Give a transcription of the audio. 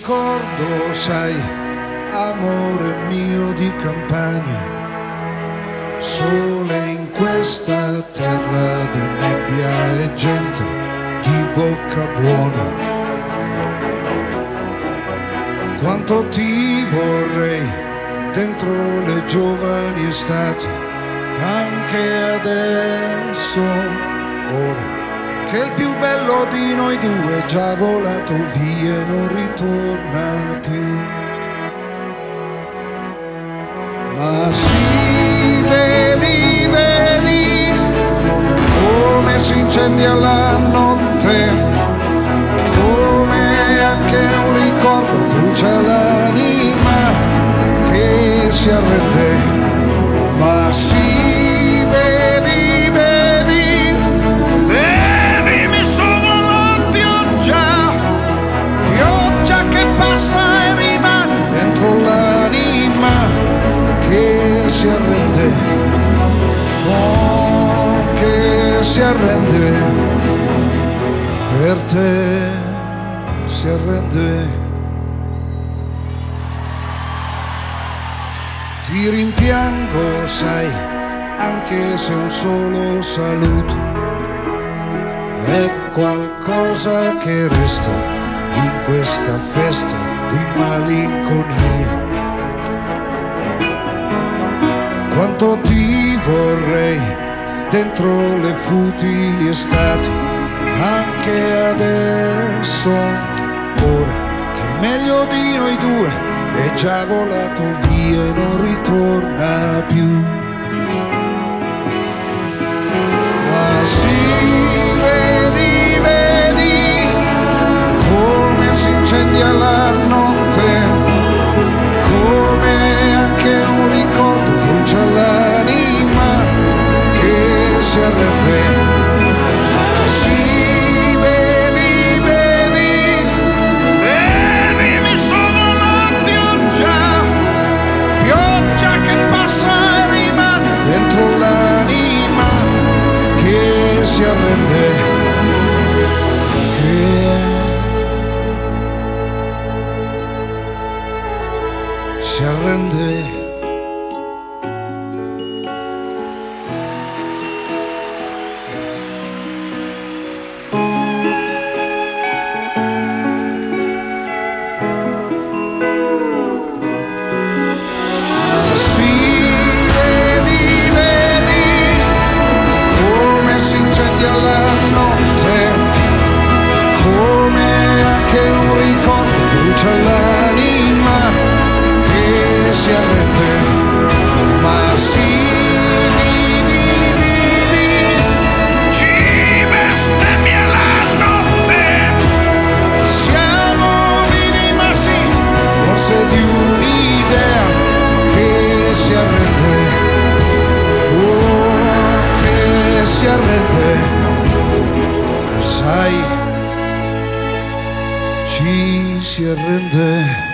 ricordo, sai, amore mio di campagna, sole in questa terra di nebbia e gente di bocca buona. Quanto ti vorrei dentro le giovani estati, anche adesso, ora che il più bello di noi due è già volato via e non ritorna più. Ma sì, vedi, vedi come si incendia la notte, come anche un ricordo brucia l'anima che si arrende. Ma sì, bevi, bevi, bevimi solo la pioggia, pioggia che passa e rimane dentro l'anima che si arrende, oh, che si arrende, per te si arrende. Ti rimpiango, sai, anche se un solo saluto è qualcosa che resta in questa festa di malinconia. Quanto ti vorrei dentro le futili estati, anche adesso, ora che il meglio di noi due è già volato via e non ritorna più. Ma sì, vedi, vedi come si incendia la notte, come anche un ricordo brucia l'anima che si arrende. Ma sì, bevi, bevi, bevimi solo la pioggia, pioggia che passa e rimane dentro l'anima che si arrende, che si arrende. L'anima che si arrende. Ma sì, vivi, vivi, ci bestemmia la notte, siamo vivi ma sì, forse di un'idea che si arrende, oh, che si arrende, sai, ci si arrende.